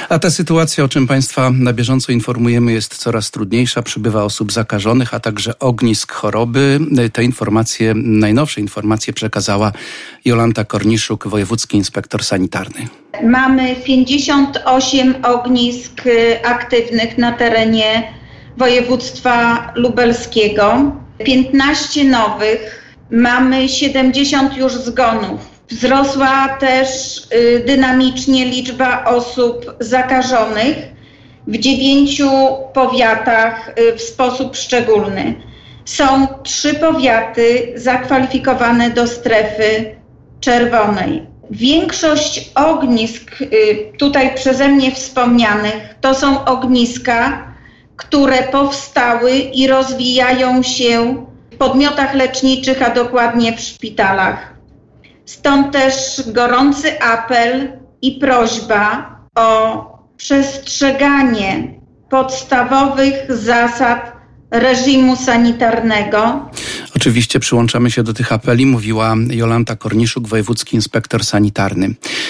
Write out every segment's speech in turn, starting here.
A ta sytuacja, o czym Państwa na bieżąco informujemy, jest coraz trudniejsza. Przybywa osób zakażonych, a także ognisk choroby. Te informacje, najnowsze informacje przekazała Jolanta Korniszuk, wojewódzki inspektor sanitarny. Mamy 58 ognisk aktywnych na terenie województwa lubelskiego. 15 nowych. Mamy 70 już zgonów. Wzrosła też dynamicznie liczba osób zakażonych w 9 powiatach w sposób szczególny. Są 3 powiaty zakwalifikowane do strefy czerwonej. Większość ognisk tutaj przeze mnie wspomnianych to są ogniska, które powstały i rozwijają się w podmiotach leczniczych, a dokładnie w szpitalach. Stąd też gorący apel i prośba o przestrzeganie podstawowych zasad reżimu sanitarnego. Oczywiście przyłączamy się do tych apeli, mówiła Jolanta Korniszuk, wojewódzki inspektor sanitarny.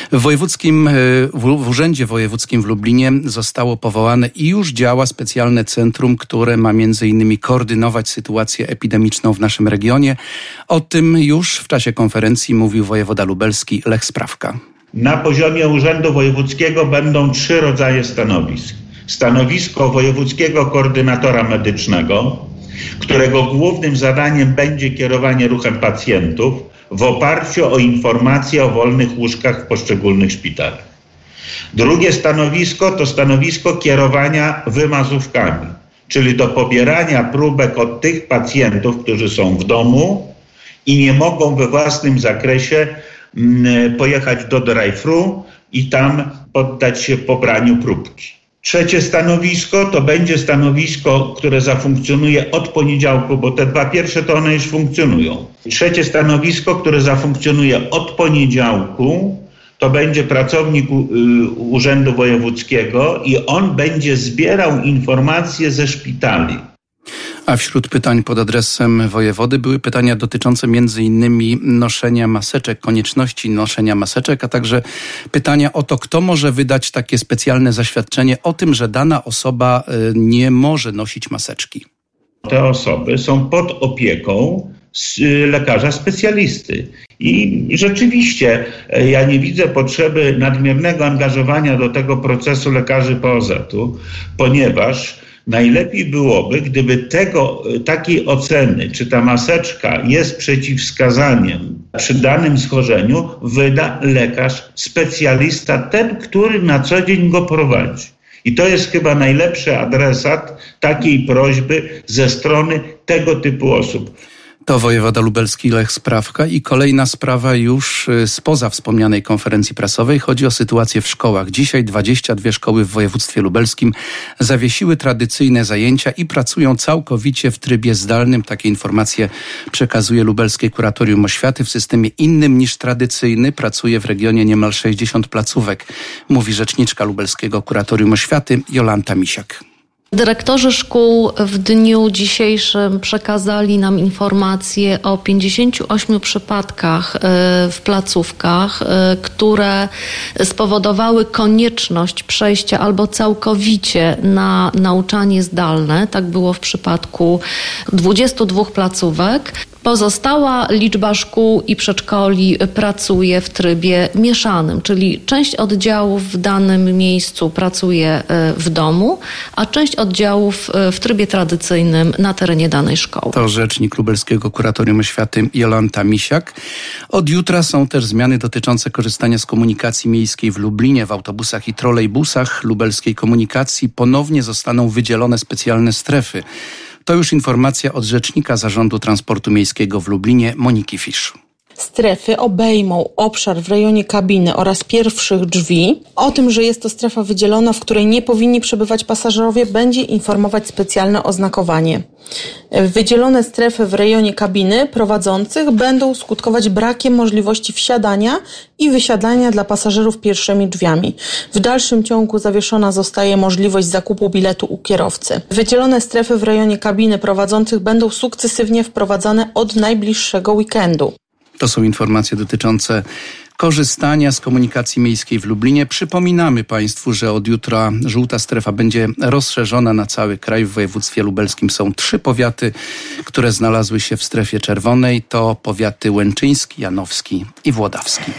W Urzędzie Wojewódzkim w Lublinie zostało powołane i już działa specjalne centrum, które ma m.in. koordynować sytuację epidemiczną w naszym regionie. O tym już w czasie konferencji mówił wojewoda lubelski Lech Sprawka. Na poziomie Urzędu Wojewódzkiego będą 3 rodzaje stanowisk. Stanowisko wojewódzkiego koordynatora medycznego, którego głównym zadaniem będzie kierowanie ruchem pacjentów w oparciu o informacje o wolnych łóżkach w poszczególnych szpitalach. Drugie stanowisko to stanowisko kierowania wymazówkami, czyli do pobierania próbek od tych pacjentów, którzy są w domu i nie mogą we własnym zakresie pojechać do drive-thru i tam poddać się pobraniu próbki. Trzecie stanowisko to będzie stanowisko, które zafunkcjonuje od poniedziałku, bo te 2 pierwsze to one już funkcjonują. Trzecie stanowisko, które zafunkcjonuje od poniedziałku, to będzie pracownik Urzędu Wojewódzkiego i on będzie zbierał informacje ze szpitali. A wśród pytań pod adresem wojewody były pytania dotyczące m.in. noszenia maseczek, konieczności noszenia maseczek, a także pytania o to, kto może wydać takie specjalne zaświadczenie o tym, że dana osoba nie może nosić maseczki. Te osoby są pod opieką lekarza specjalisty. I rzeczywiście ja nie widzę potrzeby nadmiernego angażowania do tego procesu lekarzy POZ-u, ponieważ najlepiej byłoby, gdyby takiej oceny, czy ta maseczka jest przeciwwskazaniem przy danym schorzeniu, wyda lekarz specjalista, ten, który na co dzień go prowadzi. I to jest chyba najlepszy adresat takiej prośby ze strony tego typu osób. To wojewoda lubelski Lech Sprawka i kolejna sprawa już spoza wspomnianej konferencji prasowej. Chodzi o sytuację w szkołach. Dzisiaj 22 szkoły w województwie lubelskim zawiesiły tradycyjne zajęcia i pracują całkowicie w trybie zdalnym. Takie informacje przekazuje Lubelskie Kuratorium Oświaty. W systemie innym niż tradycyjny pracuje w regionie niemal 60 placówek, mówi rzeczniczka Lubelskiego Kuratorium Oświaty Jolanta Misiak. Dyrektorzy szkół w dniu dzisiejszym przekazali nam informacje o 58 przypadkach w placówkach, które spowodowały konieczność przejścia albo całkowicie na nauczanie zdalne. Tak było w przypadku 22 placówek. Pozostała liczba szkół i przedszkoli pracuje w trybie mieszanym, czyli część oddziałów w danym miejscu pracuje w domu, a część oddziałów w trybie tradycyjnym na terenie danej szkoły. To rzecznik Lubelskiego Kuratorium Oświaty Jolanta Misiak. Od jutra są też zmiany dotyczące korzystania z komunikacji miejskiej w Lublinie. W autobusach i trolejbusach lubelskiej komunikacji ponownie zostaną wydzielone specjalne strefy. To już informacja od rzecznika Zarządu Transportu Miejskiego w Lublinie Moniki Fisz. Strefy obejmą obszar w rejonie kabiny oraz pierwszych drzwi. O tym, że jest to strefa wydzielona, w której nie powinni przebywać pasażerowie, będzie informować specjalne oznakowanie. Wydzielone strefy w rejonie kabiny prowadzących będą skutkować brakiem możliwości wsiadania i wysiadania dla pasażerów pierwszymi drzwiami. W dalszym ciągu zawieszona zostaje możliwość zakupu biletu u kierowcy. Wydzielone strefy w rejonie kabiny prowadzących będą sukcesywnie wprowadzane od najbliższego weekendu. To są informacje dotyczące korzystania z komunikacji miejskiej w Lublinie. Przypominamy Państwu, że od jutra żółta strefa będzie rozszerzona na cały kraj. W województwie lubelskim są 3 powiaty, które znalazły się w strefie czerwonej. To powiaty łęczyński, janowski i włodawski.